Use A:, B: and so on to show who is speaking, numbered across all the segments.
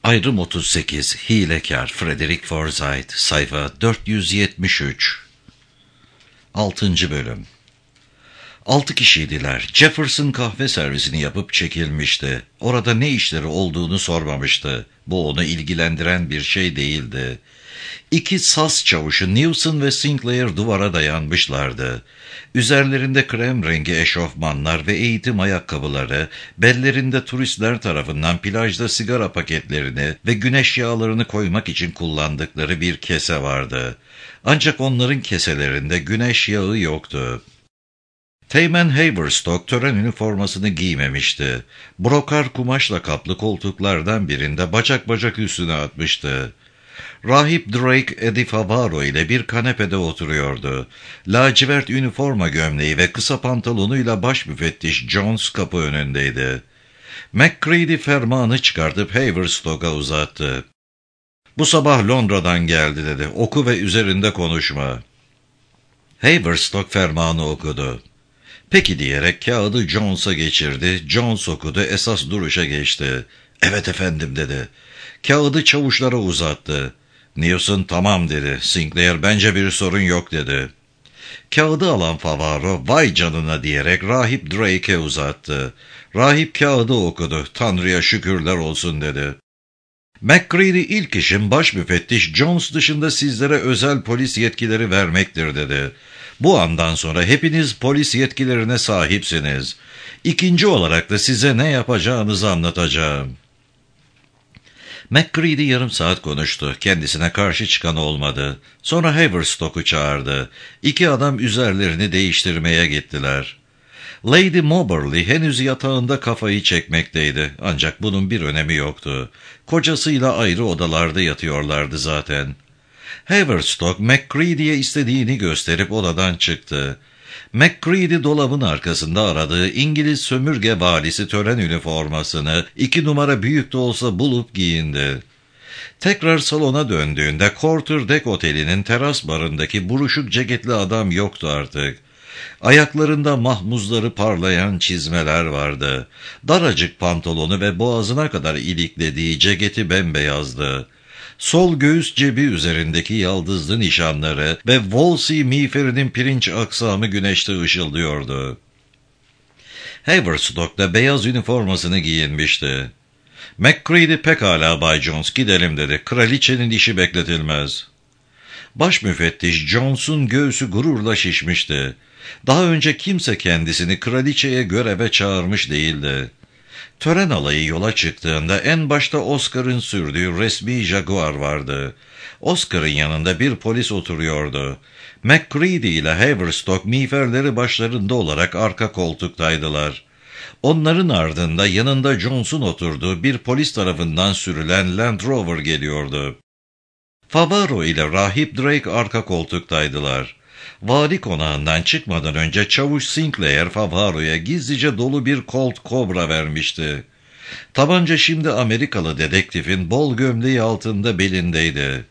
A: Ayrım 38, Hilekar Frederick Forsyth, sayfa 473. 6. Bölüm. 6 kişiydiler. Jefferson kahve servisini yapıp çekilmişti. Orada ne işleri olduğunu sormamıştı. Bu onu ilgilendiren bir şey değildi. 2 saz çavuşu Newson ve Sinclair duvara dayanmışlardı. Üzerlerinde krem rengi eşofmanlar ve eğitim ayakkabıları, bellerinde turistler tarafından plajda sigara paketlerini ve güneş yağlarını koymak için kullandıkları bir kese vardı. Ancak onların keselerinde güneş yağı yoktu. Teğmen Haverstock tören üniformasını giymemişti. Brokar kumaşla kaplı koltuklardan birinde bacak bacak üstüne atmıştı. Rahip Drake Eddie Favaro ile bir kanepede oturuyordu. Lacivert üniforma gömleği ve kısa pantolonuyla baş müfettiş Jones kapı önündeydi. McCready fermanı çıkartıp Haverstock'a uzattı. "Bu sabah Londra'dan geldi," dedi. "Oku ve üzerinde konuşma." Haverstock fermanı okudu. "Peki," diyerek kağıdı Jones'a geçirdi. Jones okudu, esas duruşa geçti. "Evet efendim," dedi. Kağıdı çavuşlara uzattı. Newson "tamam," dedi. Sinclair "bence bir sorun yok," dedi. Kağıdı alan Favaro "vay canına," diyerek Rahip Drake'e uzattı. Rahip kağıdı okudu. "Tanrı'ya şükürler olsun," dedi. McCready "ilk işim baş müfettiş Jones dışında sizlere özel polis yetkileri vermektir," dedi. "Bu andan sonra hepiniz polis yetkilerine sahipsiniz. İkinci olarak da size ne yapacağınızı anlatacağım." McCready yarım saat konuştu. Kendisine karşı çıkan olmadı. Sonra Haverstock'u çağırdı. 2 adam üzerlerini değiştirmeye gittiler. Lady Moberly henüz yatağında kafayı çekmekteydi. Ancak bunun bir önemi yoktu. Kocasıyla ayrı odalarda yatıyorlardı zaten. Haverstock McCready'ye istediğini gösterip odadan çıktı. McCready dolabın arkasında aradığı İngiliz sömürge valisi tören üniformasını 2 numara büyük de olsa bulup giyindi. Tekrar salona döndüğünde Quarterdeck Oteli'nin teras barındaki buruşuk ceketli adam yoktu artık. Ayaklarında mahmuzları parlayan çizmeler vardı. Daracık pantolonu ve boğazına kadar iliklediği ceketi bembeyazdı. Sol göğüs cebi üzerindeki yaldızlı nişanları ve Wolsey miğferinin pirinç aksamı güneşte ışıldıyordu. Haverstock da beyaz üniformasını giyinmişti. McCready "pekala Bay Jones, gidelim," dedi. "Kraliçenin işi bekletilmez." Baş müfettiş Jones'un göğsü gururla şişmişti. Daha önce kimse kendisini kraliçeye göreve çağırmış değildi. Tören alayı yola çıktığında en başta Oscar'ın sürdüğü resmi Jaguar vardı. Oscar'ın yanında bir polis oturuyordu. McCready ile Haverstock miğferleri başlarında olarak arka koltuktaydılar. Onların ardında yanında Jones'un oturduğu bir polis tarafından sürülen Land Rover geliyordu. Favaro ile Rahip Drake arka koltuktaydılar. Vali konağından çıkmadan önce çavuş Sinclair Favaro'ya gizlice dolu bir Colt Cobra vermişti. Tabanca şimdi Amerikalı dedektifin bol gömleği altında belindeydi.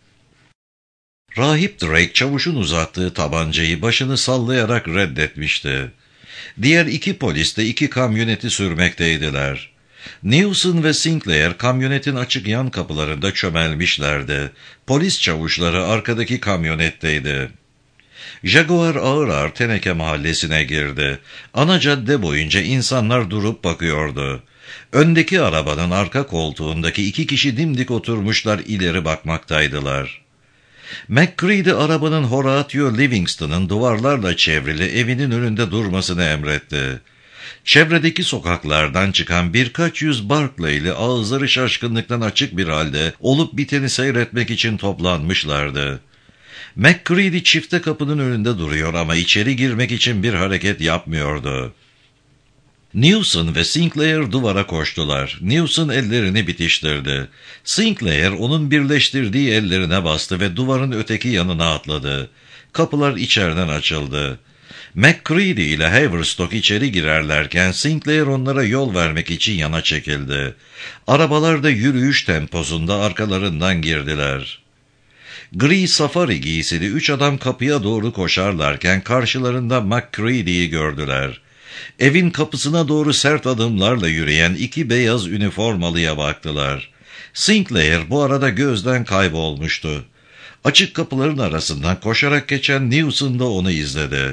A: Rahip Drake çavuşun uzattığı tabancayı başını sallayarak reddetmişti. Diğer 2 polis de 2 kamyoneti sürmekteydiler. Newson ve Sinclair kamyonetin açık yan kapılarında çömelmişlerdi. Polis çavuşları arkadaki kamyonetteydi. Jaguar ağır ağır Teneke mahallesine girdi. Ana cadde boyunca insanlar durup bakıyordu. Öndeki arabanın arka koltuğundaki 2 kişi dimdik oturmuşlar, ileri bakmaktaydılar. McCready arabanın Horatio Livingston'ın duvarlarla çevrili evinin önünde durmasını emretti. Çevredeki sokaklardan çıkan birkaç yüz Barclay'li ağızları şaşkınlıktan açık bir halde olup biteni seyretmek için toplanmışlardı. McCready çifte kapının önünde duruyor ama içeri girmek için bir hareket yapmıyordu. Newson ve Sinclair duvara koştular. Newson ellerini bitiştirdi. Sinclair onun birleştirdiği ellerine bastı ve duvarın öteki yanına atladı. Kapılar içeriden açıldı. McCready ile Haverstock içeri girerlerken Sinclair onlara yol vermek için yana çekildi. Arabalar da yürüyüş temposunda arkalarından girdiler. Gri safari giysili 3 adam kapıya doğru koşarlarken karşılarında McCready'yi gördüler. Evin kapısına doğru sert adımlarla yürüyen 2 beyaz üniformalıya baktılar. Sinclair bu arada gözden kaybolmuştu. Açık kapıların arasından koşarak geçen Newson da onu izledi.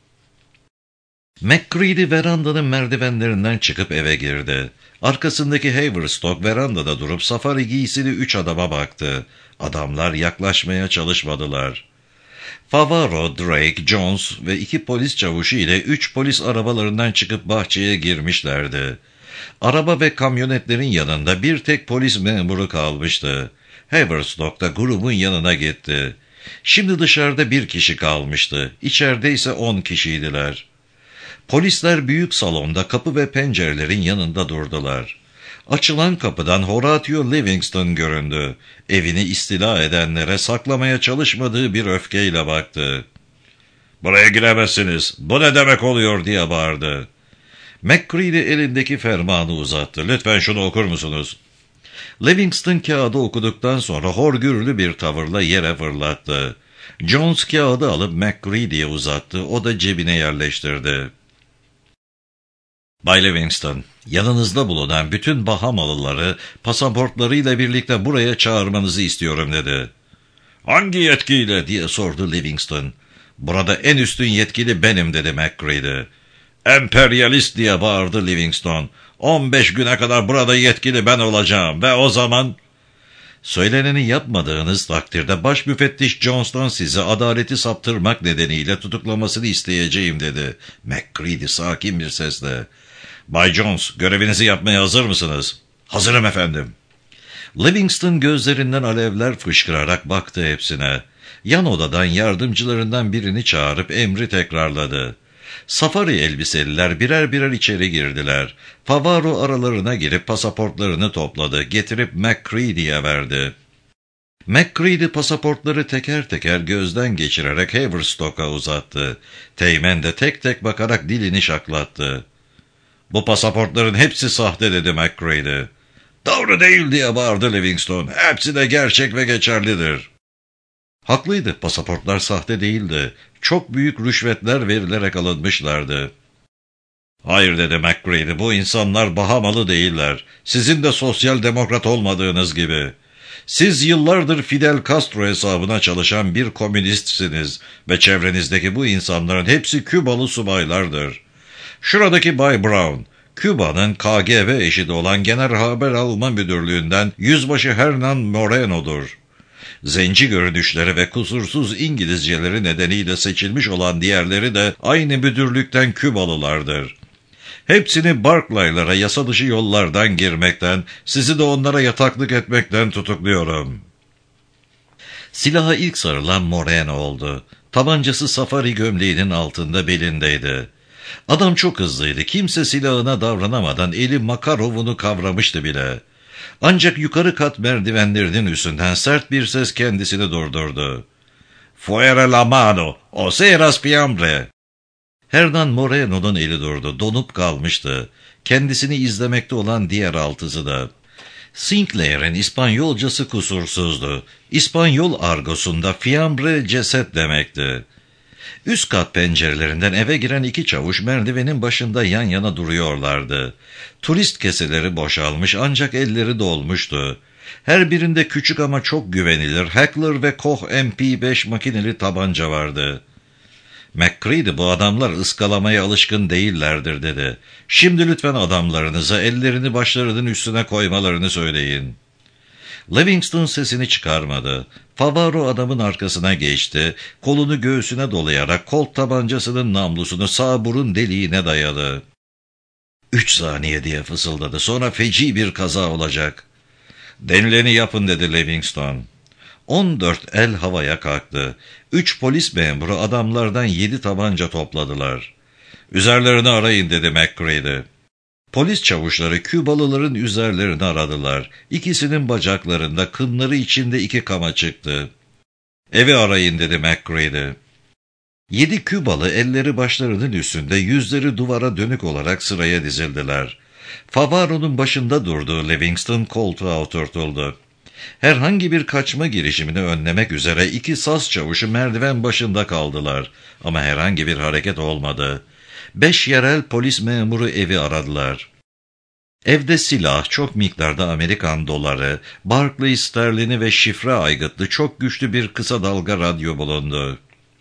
A: McCready verandanın merdivenlerinden çıkıp eve girdi. Arkasındaki Haverstock verandada durup safari giysili 3 adama baktı. Adamlar yaklaşmaya çalışmadılar. Favaro, Drake, Jones ve 2 polis çavuşu ile 3 polis arabalarından çıkıp bahçeye girmişlerdi. Araba ve kamyonetlerin yanında bir tek polis memuru kalmıştı. Haverstock da grubun yanına gitti. Şimdi dışarıda 1 kişi kalmıştı. İçeride ise 10 kişiydiler. Polisler büyük salonda kapı ve pencerelerin yanında durdular. Açılan kapıdan Horatio Livingston göründü. Evini istila edenlere saklamaya çalışmadığı bir öfkeyle baktı. "Buraya giremezsiniz, bu ne demek oluyor?" diye bağırdı. McCready elindeki fermanı uzattı. "Lütfen şunu okur musunuz?" Livingston kağıdı okuduktan sonra horgürlü bir tavırla yere fırlattı. Jones kağıdı alıp McCready'ye uzattı. O da cebine yerleştirdi. "Bay Livingston, yanınızda bulunan bütün Bahamalıları pasaportlarıyla birlikte buraya çağırmanızı istiyorum," dedi. "Hangi yetkiyle?" diye sordu Livingston. "Burada en üstün yetkili benim," dedi McCready. "Emperyalist," diye bağırdı Livingston. 15 güne kadar burada yetkili ben olacağım ve o zaman... "Söyleneni yapmadığınız takdirde Başmüfettiş Jones'tan sizi adaleti saptırmak nedeniyle tutuklamasını isteyeceğim," dedi McCready sakin bir sesle. "Bay Jones, görevinizi yapmaya hazır mısınız?" "Hazırım efendim." Livingston gözlerinden alevler fışkırarak baktı hepsine. Yan odadan yardımcılarından birini çağırıp emri tekrarladı. Safari elbiseliler birer birer içeri girdiler. Favaro aralarına girip pasaportlarını topladı, getirip McCready'ye verdi. McCready pasaportları teker teker gözden geçirerek Haverstock'a uzattı. Teğmen de tek tek bakarak dilini şaklattı. "Bu pasaportların hepsi sahte," dedi McCready. "Doğru değil," diye bağırdı Livingston. "Hepsi de gerçek ve geçerlidir." Haklıydı, pasaportlar sahte değildi. Çok büyük rüşvetler verilerek alınmışlardı. "Hayır," dedi McCready, "bu insanlar Bahamalı değiller. Sizin de sosyal demokrat olmadığınız gibi. Siz yıllardır Fidel Castro hesabına çalışan bir komünistsiniz ve çevrenizdeki bu insanların hepsi Kübalı subaylardır. Şuradaki Bay Brown, Küba'nın KGB eşidi olan Genel Haber Alma Müdürlüğü'nden Yüzbaşı Hernan Moreno'dur. Zenci görünüşleri ve kusursuz İngilizceleri nedeniyle seçilmiş olan diğerleri de aynı müdürlükten Kübalılardır. Hepsini Barclay'lara yasa dışı yollardan girmekten, sizi de onlara yataklık etmekten tutukluyorum." Silaha ilk sarılan Moreno oldu. Tabancası safari gömleğinin altında belindeydi. Adam çok hızlıydı. Kimse silahına davranamadan eli Makarov'unu kavramıştı bile. Ancak yukarı kat merdivenlerinin üstünden sert bir ses kendisini durdurdu. "Fuera la mano, o seras fiambre." Hernan Moreno'nun eli durdu. Donup kalmıştı. Kendisini izlemekte olan diğer altısı da. Sinclair'in İspanyolcası kusursuzdu. İspanyol argosunda fiambre ceset demekti. Üst kat pencerelerinden eve giren 2 çavuş merdivenin başında yan yana duruyorlardı. Turist keseleri boşalmış ancak elleri dolmuştu. Her birinde küçük ama çok güvenilir Heckler ve Koch MP5 makineli tabanca vardı. McCready, "Bu adamlar ıskalamaya alışkın değillerdir," dedi. "Şimdi lütfen adamlarınıza ellerini başlarının üstüne koymalarını söyleyin." Livingston sesini çıkarmadı. Favaro adamın arkasına geçti, kolunu göğsüne dolayarak kolt tabancasının namlusunu sağ burun deliğine dayadı. 3 saniye diye fısıldadı, "Sonra feci bir kaza olacak." "Denileni yapın," dedi Livingston. 14 el havaya kalktı. 3 polis memuru adamlardan 7 tabanca topladılar. "Üzerlerini arayın," dedi McCready. Polis çavuşları Kübalıların üzerlerini aradılar. İkisinin bacaklarında kınları içinde 2 kama çıktı. "Evi arayın," dedi McCready. 7 Kübalı elleri başlarının üstünde, yüzleri duvara dönük olarak sıraya dizildiler. Favaro'nun başında durduğu Livingston koltuğa oturtuldu. Herhangi bir kaçma girişimini önlemek üzere 2 saz çavuşu merdiven başında kaldılar. Ama herhangi bir hareket olmadı. 5 yerel polis memuru evi aradılar. Evde silah, çok miktarda Amerikan doları, Barclay sterlini ve şifre aygıtlı çok güçlü bir kısa dalga radyo bulundu.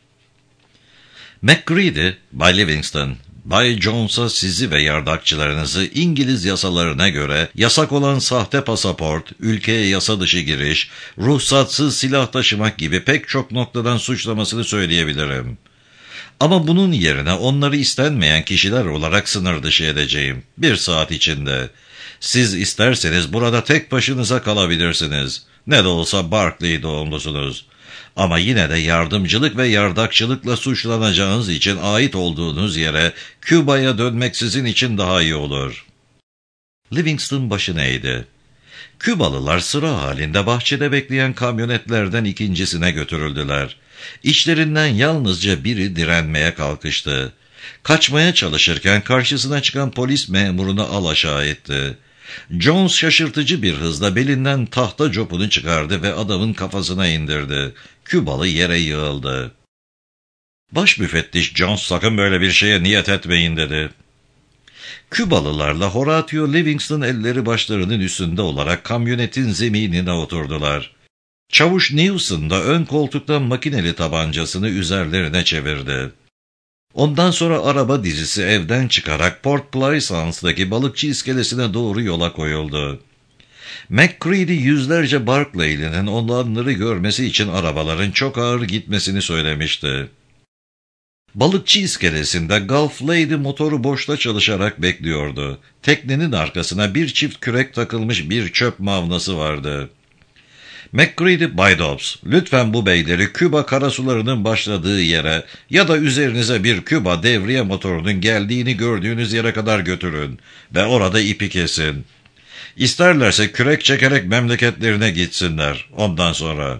A: McCready, Bay Livingston, Bay Jones'a sizi ve yardakçılarınızı İngiliz yasalarına göre yasak olan sahte pasaport, ülkeye yasa dışı giriş, ruhsatsız silah taşımak gibi pek çok noktadan suçlamasını söyleyebilirim. Ama bunun yerine onları istenmeyen kişiler olarak sınır dışı edeceğim. 1 saat içinde. Siz isterseniz burada tek başınıza kalabilirsiniz. Ne de olsa Barclay doğumlusunuz. Ama yine de yardımcılık ve yardakçılıkla suçlanacağınız için ait olduğunuz yere Küba'ya dönmek sizin için daha iyi olur. Livingston başını eğdi. Kübalılar sıra halinde bahçede bekleyen kamyonetlerden ikincisine götürüldüler. İçlerinden yalnızca biri direnmeye kalkıştı. Kaçmaya çalışırken karşısına çıkan polis memurunu alaşağı etti. Jones şaşırtıcı bir hızla belinden tahta copunu çıkardı ve adamın kafasına indirdi. Kübalı yere yığıldı. Baş müfettiş Jones sakın böyle bir şeye niyet etmeyin dedi. Kübalılarla Horatio Livingston elleri başlarının üstünde olarak kamyonetin zeminine oturdular. Çavuş Newson da ön koltuktan makineli tabancasını üzerlerine çevirdi. Ondan sonra araba dizisi evden çıkarak Port Plaisance balıkçı iskelesine doğru yola koyuldu. McCready yüzlerce Barclay'linin olanları görmesi için arabaların çok ağır gitmesini söylemişti. Balıkçı iskelesinde Gulf Lady motoru boşta çalışarak bekliyordu. Teknenin arkasına bir çift kürek takılmış bir çöp mavnası vardı. McCready, Bay Dobbs, lütfen bu beyleri Küba karasularının başladığı yere ya da üzerinize bir Küba devriye motorunun geldiğini gördüğünüz yere kadar götürün ve orada ipi kesin. İsterlerse kürek çekerek memleketlerine gitsinler. Ondan sonra...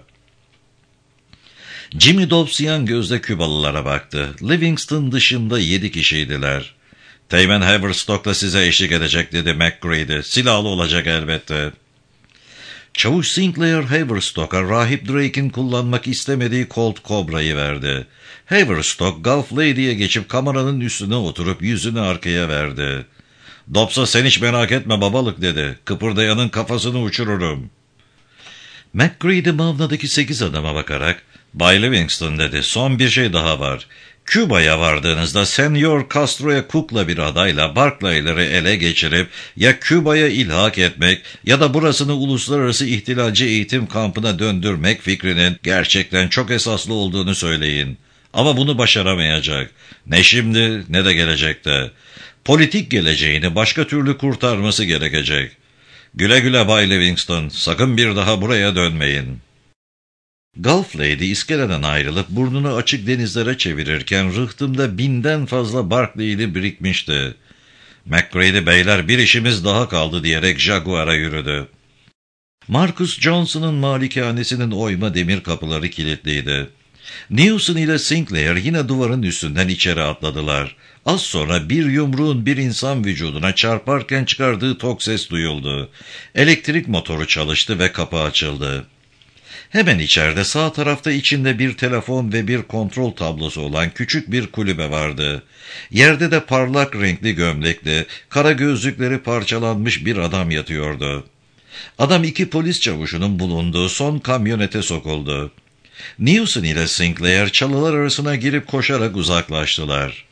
A: Jimmy Dobbs yan gözle Kübalılara baktı. Livingston dışında 7 kişiydiler. Teğmen Haverstock'la size eşlik edecek dedi McCready. Silahlı olacak elbette. Çavuş Sinclair Haverstock'a Rahip Drake'in kullanmak istemediği Colt Cobra'yı verdi. Haverstock Gulf Lady'ye geçip kameranın üstüne oturup yüzünü arkaya verdi. Dobbs'a sen hiç merak etme babalık dedi. Kıpırdayanın kafasını uçururum. McCready mavnadaki 8 adama bakarak Bay Livingston dedi. Son bir şey daha var. Küba'ya vardığınızda Senyor Castro'ya Cook'la bir adayla Barclay'ları ele geçirip ya Küba'ya ilhak etmek ya da burasını uluslararası ihtilalci eğitim kampına döndürmek fikrinin gerçekten çok esaslı olduğunu söyleyin. Ama bunu başaramayacak. Ne şimdi ne de gelecekte. Politik geleceğini başka türlü kurtarması gerekecek. Güle güle Bay Livingston, sakın bir daha buraya dönmeyin. Gulf Lady iskeleden ayrılıp burnunu açık denizlere çevirirken rıhtımda 1000'den fazla Barclay'li birikmişti. McCready beyler bir işimiz daha kaldı diyerek Jaguar'a yürüdü. Marcus Johnson'ın malikanesinin oyma demir kapıları kilitliydi. Newson ile Sinclair yine duvarın üstünden içeri atladılar. Az sonra bir yumruğun bir insan vücuduna çarparken çıkardığı tok ses duyuldu. Elektrik motoru çalıştı ve kapı açıldı. Hemen içeride sağ tarafta içinde bir telefon ve bir kontrol tablosu olan küçük bir kulübe vardı. Yerde de parlak renkli gömlekli, kara gözlükleri parçalanmış bir adam yatıyordu. Adam 2 polis çavuşunun bulunduğu son kamyonete sokuldu. Newson ile Sinclair çalılar arasına girip koşarak uzaklaştılar.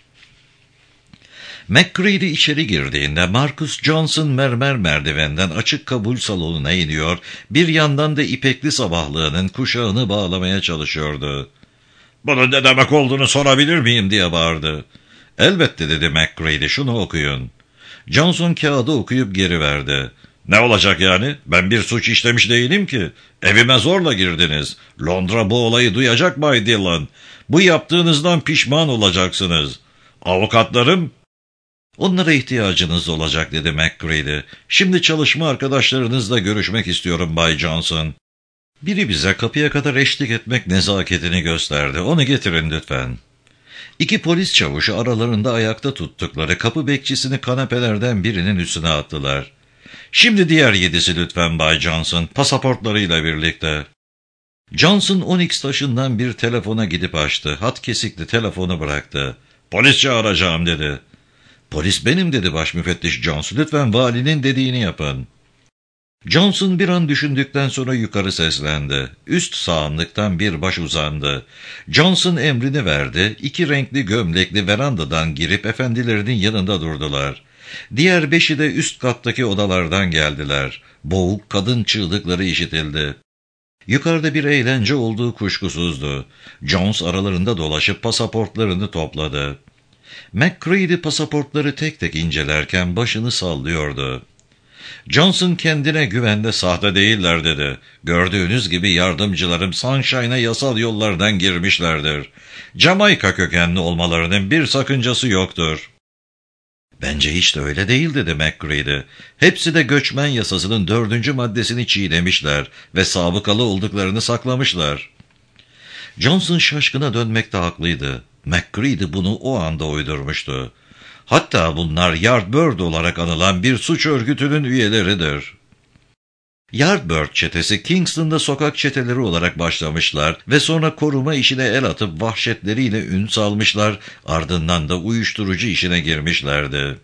A: McCready içeri girdiğinde Marcus Johnson mermer merdivenden açık kabul salonuna iniyor, bir yandan da ipekli sabahlığının kuşağını bağlamaya çalışıyordu. "Bunun ne demek olduğunu sorabilir miyim?" diye bağırdı. "Elbette," dedi McCready, "şunu okuyun." Johnson kağıdı okuyup geri verdi. "Ne olacak yani? Ben bir suç işlemiş değilim ki. Evime zorla girdiniz. Londra bu olayı duyacak Bay Dillon. Bu yaptığınızdan pişman olacaksınız. Avukatlarım..." "Onlara ihtiyacınız olacak," dedi McCready. "Şimdi çalışma arkadaşlarınızla görüşmek istiyorum Bay Johnson." Biri bize kapıya kadar eşlik etmek nezaketini gösterdi. "Onu getirin lütfen." 2 polis çavuşu aralarında ayakta tuttukları kapı bekçisini kanepelerden birinin üstüne attılar. "Şimdi diğer 7'si lütfen Bay Johnson, pasaportlarıyla birlikte." Johnson Onyx taşından bir telefona gidip açtı. Hat kesikli telefonu bıraktı. "Polis çağıracağım," dedi. Polis benim dedi baş müfettiş Jones. Lütfen valinin dediğini yapın. Johnson bir an düşündükten sonra yukarı seslendi. Üst sağımlıktan bir baş uzandı. Johnson emrini verdi. 2 renkli gömlekli verandadan girip efendilerinin yanında durdular. Diğer 5'i de üst kattaki odalardan geldiler. Boğuk kadın çığlıkları işitildi. Yukarıda bir eğlence olduğu kuşkusuzdu. Jones aralarında dolaşıp pasaportlarını topladı. McCready pasaportları tek tek incelerken başını sallıyordu. Johnson kendine güvende sahte değiller dedi. Gördüğünüz gibi yardımcılarım Sunshine'a yasal yollardan girmişlerdir. Jamaika kökenli olmalarının bir sakıncası yoktur. Bence hiç de öyle değil dedi McCready. Hepsi de göçmen yasasının 4. maddesini çiğnemişler ve sabıkalı olduklarını saklamışlar. Johnson şaşkına dönmekte haklıydı. McCready bunu o anda uydurmuştu. Hatta bunlar Yardbird olarak anılan bir suç örgütünün üyeleridir. Yardbird çetesi Kingston'da sokak çeteleri olarak başlamışlar ve sonra koruma işine el atıp vahşetleriyle ün salmışlar, ardından da uyuşturucu işine girmişlerdi.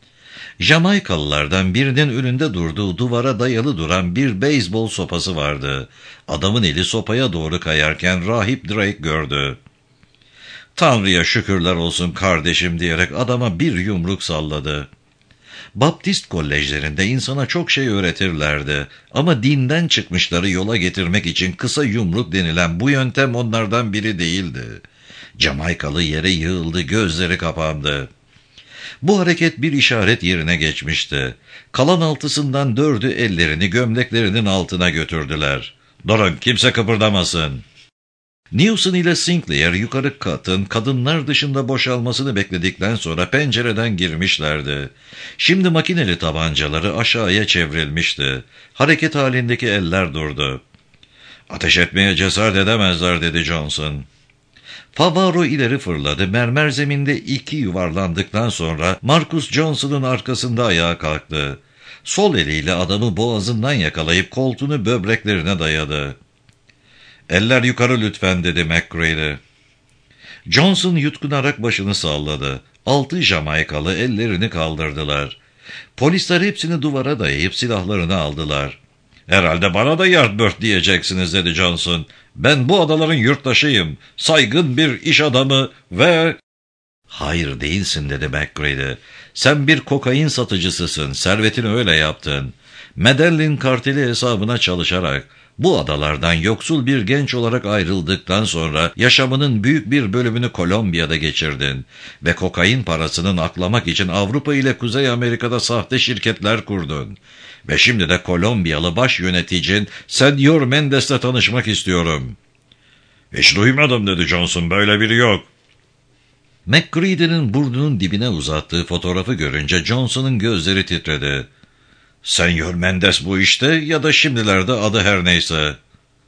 A: Jamaikalılardan birinin önünde durduğu duvara dayalı duran bir beyzbol sopası vardı. Adamın eli sopaya doğru kayarken rahip Drake gördü. "Tanrı'ya şükürler olsun kardeşim" diyerek adama bir yumruk salladı. Baptist kolejlerinde insana çok şey öğretirlerdi ama dinden çıkmışları yola getirmek için kısa yumruk denilen bu yöntem onlardan biri değildi. Jamaikalı yere yığıldı, gözleri kapandı. Bu hareket bir işaret yerine geçmişti. Kalan 6'sından 4'ü ellerini gömleklerinin altına götürdüler. "Durun, kimse kıpırdamasın." Newson ile Sinclair yukarı katın kadınlar dışında boşalmasını bekledikten sonra pencereden girmişlerdi. Şimdi makineli tabancaları aşağıya çevrilmişti. Hareket halindeki eller durdu. "Ateş etmeye cesaret edemezler" dedi Johnson. Favaro ileri fırladı. Mermer zeminde 2 yuvarlandıktan sonra Marcus Johnson'ın arkasında ayağa kalktı. Sol eliyle adamı boğazından yakalayıp koltuğunu böbreklerine dayadı. "Eller yukarı lütfen" dedi McCready. Johnson yutkunarak başını salladı. 6 Jamaikalı ellerini kaldırdılar. Polisler hepsini duvara dayayıp silahlarını aldılar. "Herhalde bana da Yardbird diyeceksiniz" dedi Johnson. "Ben bu adaların yurttaşıyım, saygın bir iş adamı ve..." "Hayır değilsin" dedi McCready. "Sen bir kokain satıcısısın, servetini öyle yaptın. Medellin karteli hesabına çalışarak bu adalardan yoksul bir genç olarak ayrıldıktan sonra yaşamının büyük bir bölümünü Kolombiya'da geçirdin ve kokain parasını aklamak için Avrupa ile Kuzey Amerika'da sahte şirketler kurdun. Ve şimdi de Kolombiyalı baş yöneticin Senyor Mendes'le tanışmak istiyorum." "Hiç duymadım" dedi Johnson, "böyle biri yok." McCready'nin burnunun dibine uzattığı fotoğrafı görünce Johnson'ın gözleri titredi. "Senyor Mendes bu işte ya da şimdilerde adı her neyse."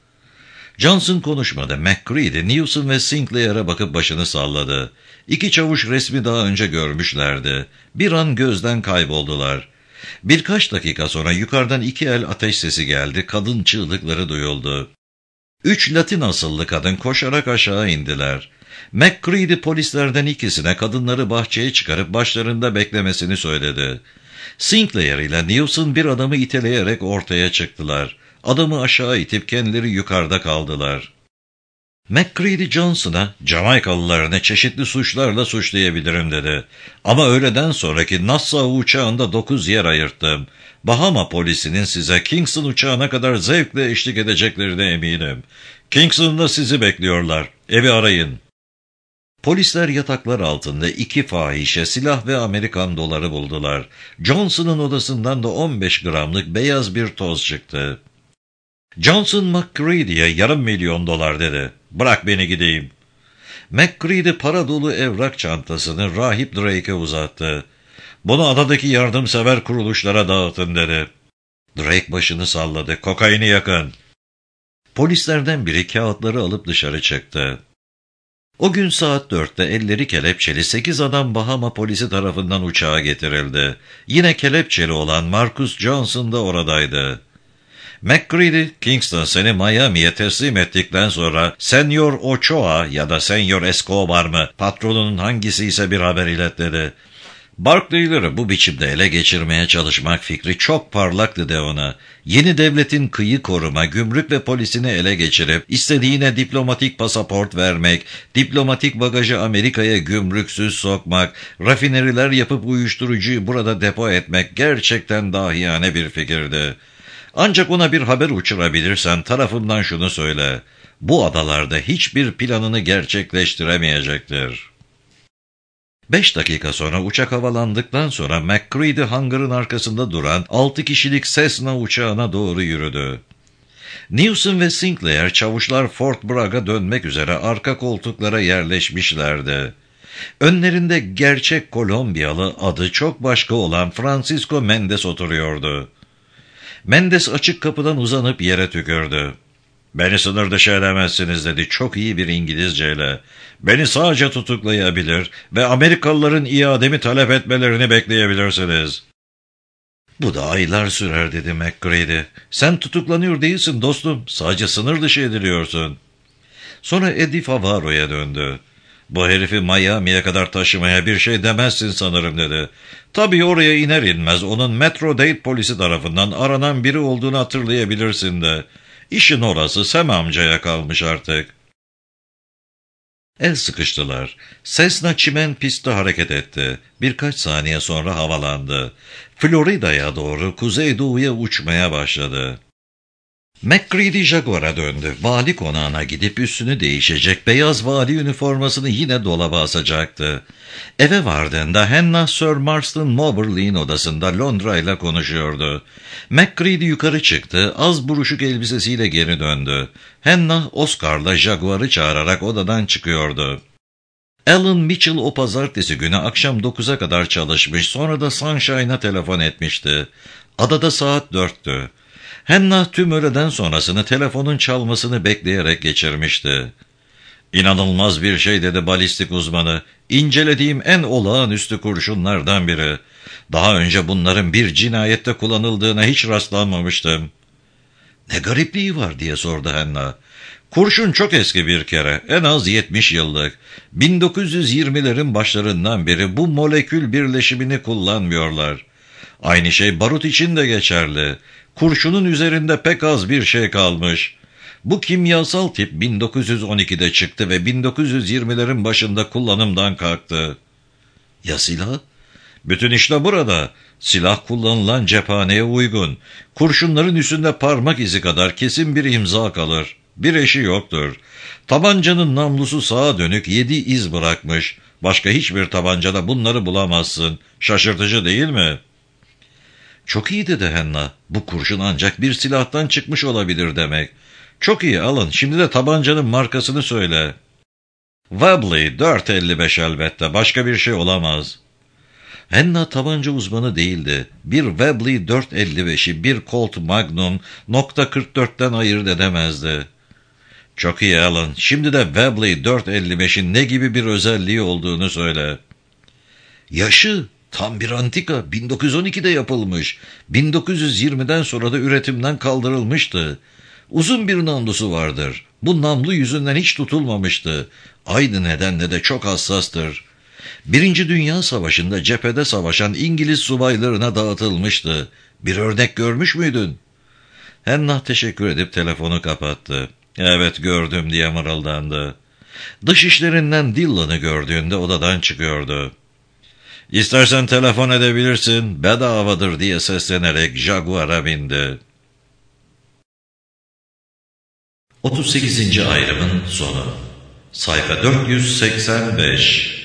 A: Johnson konuşmadı. McCready, Newson ve Sinclair'e bakıp başını salladı. 2 çavuş resmi daha önce görmüşlerdi. Bir an gözden kayboldular. Birkaç dakika sonra yukarıdan 2 el ateş sesi geldi. Kadın çığlıkları duyuldu. 3 Latin asıllı kadın koşarak aşağı indiler. McCready polislerden ikisine kadınları bahçeye çıkarıp başlarında beklemesini söyledi. Sinclair ile Newson bir adamı iteleyerek ortaya çıktılar. Adamı aşağı itip kendileri yukarıda kaldılar. McCready Johnson'a "Jamaikalılarını çeşitli suçlarla suçlayabilirim" dedi. "Ama öğleden sonraki Nassau uçağında 9 yer ayırttım. Bahama polisinin size Kingston uçağına kadar zevkle eşlik edeceklerine eminim. Kingston'da sizi bekliyorlar. Evi arayın." Polisler yataklar altında 2 fahişe, silah ve Amerikan doları buldular. Johnson'ın odasından da 15 gramlık beyaz bir toz çıktı. Johnson McCready'ye $500,000 dedi. "Bırak beni gideyim." McCready para dolu evrak çantasını rahip Drake'e uzattı. "Bunu adadaki yardımsever kuruluşlara dağıtın" dedi. Drake başını salladı. "Kokaini yakın." Polislerden biri kağıtları alıp dışarı çıktı. O gün saat 4'te elleri kelepçeli 8 adam Bahama polisi tarafından uçağa getirildi. Yine kelepçeli olan Marcus Johnson da oradaydı. McCready, "Kingston seni Miami'ye teslim ettikten sonra Senyor Ochoa ya da Senyor Escobar mı, patronunun hangisi ise bir haber ilet" dedi. Barclay'leri bu biçimde ele geçirmeye çalışmak fikri çok parlaktı de ona. Yeni devletin kıyı koruma, gümrük ve polisini ele geçirip, istediğine diplomatik pasaport vermek, diplomatik bagajı Amerika'ya gümrüksüz sokmak, rafineriler yapıp uyuşturucuyu burada depo etmek gerçekten dahiyane bir fikirdi. Ancak ona bir haber uçurabilirsen tarafımdan şunu söyle: bu adalarda hiçbir planını gerçekleştiremeyecektir. 5 dakika sonra uçak havalandıktan sonra McCready hangarın arkasında duran 6 kişilik Cessna uçağına doğru yürüdü. Newson ve Sinclair çavuşlar Fort Bragg'a dönmek üzere arka koltuklara yerleşmişlerdi. Önlerinde gerçek Kolombiyalı, adı çok başka olan Francisco Mendes oturuyordu. Mendes açık kapıdan uzanıp yere tükürdü. "Beni sınır dışı edemezsiniz," dedi çok iyi bir İngilizceyle. "Beni sadece tutuklayabilir ve Amerikalıların iademi talep etmelerini bekleyebilirsiniz." "Bu da aylar sürer," dedi McCready. "Sen tutuklanıyor değilsin dostum, sadece sınır dışı ediliyorsun." Sonra Eddie Favaro'ya döndü. "Bu herifi Miami'ye kadar taşımaya bir şey demezsin sanırım," dedi. "Tabii oraya iner inmez onun Metro-Dade polisi tarafından aranan biri olduğunu hatırlayabilirsin de. İşin orası Sam amcaya kalmış artık." El sıkıştılar. Cessna çimen pistte hareket etti. Birkaç saniye sonra havalandı. Florida'ya doğru kuzeydoğuya uçmaya başladı. McCready Jaguar'a döndü. Vali konağına gidip üstünü değişecek, beyaz vali üniformasını yine dolaba asacaktı. Eve vardığında Hannah Sir Marston Moberly'in odasında Londra ile konuşuyordu. McCready yukarı çıktı, az buruşuk elbisesiyle geri döndü. Hannah Oscar'la Jaguar'ı çağırarak odadan çıkıyordu. Alan Mitchell o pazartesi günü akşam 9'a kadar çalışmış, sonra da Sunshine'a telefon etmişti. Adada saat 4'tü. Hannah tüm öğleden sonrasını telefonun çalmasını bekleyerek geçirmişti. "İnanılmaz bir şey," dedi balistik uzmanı. "İncelediğim en olağanüstü kurşunlardan biri. Daha önce bunların bir cinayette kullanıldığına hiç rastlanmamıştım." "Ne garipliği var?" diye sordu Hannah. "Kurşun çok eski bir kere, en az 70 yıllık. 1920'lerin başlarından beri bu molekül birleşimini kullanmıyorlar. Aynı şey barut için de geçerli. Kurşunun üzerinde pek az bir şey kalmış. Bu kimyasal tip 1912'de çıktı ve 1920'lerin başında kullanımdan kalktı." "Ya silah?" "Bütün işte burada. Silah kullanılan cephaneye uygun. Kurşunların üstünde parmak izi kadar kesin bir imza kalır. Bir eşi yoktur. Tabancanın namlusu sağa dönük 7 iz bırakmış. Başka hiçbir tabancada bunları bulamazsın. Şaşırtıcı değil mi?" "Çok iyi," dedi Hannah. "Bu kurşun ancak bir silahtan çıkmış olabilir demek." "Çok iyi, alın. Şimdi de tabancanın markasını söyle." "Webley 455 elbette. Başka bir şey olamaz." Hannah tabanca uzmanı değildi. Bir Webley 455'i bir Colt Magnum .44'ten ayırt edemezdi. "Çok iyi Alan. Şimdi de Webley 455'in ne gibi bir özelliği olduğunu söyle." "Yaşı tam bir antika. 1912'de yapılmış. 1920'den sonra da üretimden kaldırılmıştı. Uzun bir namlusu vardır. Bu namlu yüzünden hiç tutulmamıştı. Aynı nedenle de çok hassastır. Birinci Dünya Savaşı'nda cephede savaşan İngiliz subaylarına dağıtılmıştı. Bir örnek görmüş müydün?" Hannah teşekkür edip telefonu kapattı. "Evet, gördüm," diye mırıldandı. Dışişlerinden Dillon'ı gördüğünde odadan çıkıyordu. "İstersen telefon edebilirsin, bedavadır," diye seslenerek Jaguar'a bindi. 38. ayrımın sonu. Sayfa 485.